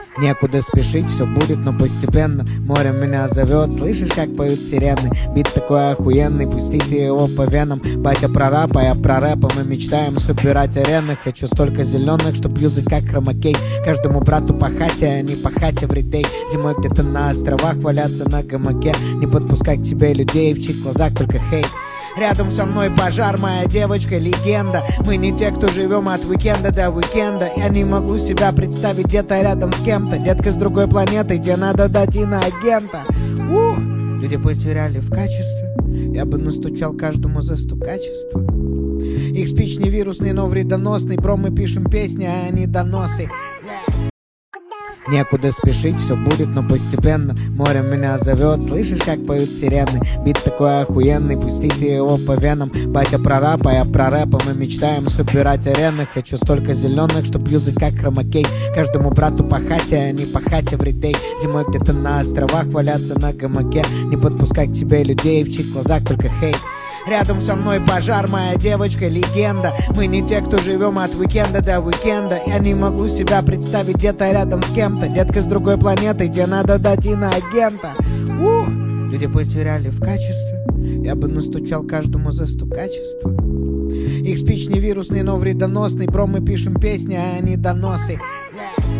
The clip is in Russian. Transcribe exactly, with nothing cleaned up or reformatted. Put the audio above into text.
Некуда спешить, все будет, но постепенно. Море меня зовет, слышишь, как поют сирены? Бит такой охуенный, пустите его по венам. Батя про рэп, а я про рэп, и мы мечтаем собирать арены. Хочу столько зеленых, чтоб юзать как хромакей. Каждому брату по хате, а не по хате в ритей. Зимой где-то на островах валяться на гамаке. Не подпускать к тебе людей, в чьих глазах только хейт. Рядом со мной пожар, моя девочка легенда. Мы не те, кто живем от уикенда до уикенда. Я не могу себя представить где-то рядом с кем-то. Детка с другой планеты, где надо дать иноагента. Ух! Люди потеряли в качестве. Я бы настучал каждому за стукачество. Их спич не вирусный, но вредоносный. Бро, мы пишем песни, а они доносы. Некуда спешить, все будет, но постепенно. Море меня зовет, слышишь, как поют сирены? Бит такой охуенный, пустите его по венам. Батя про рэп, а я про рэп, и мы мечтаем собирать арены. Хочу столько зеленых, чтоб юзать как хромакей. Каждому брату по хате, а не по хате в ритей. Зимой где-то на островах валяться на гамаке. Не подпускать к тебе людей, в чьих глазах только хейт. Рядом со мной пожар, моя девочка легенда. Мы не те, кто живем от уикенда до уикенда. Я не могу себя представить где-то рядом с кем-то. Детка с другой планеты, где надо дать иноагента. Ух! Люди потеряли в качестве. Я бы настучал каждому за стукачество. Их спич не вирусный, но вредоносный. Бро, мы пишем песни, а они доносы.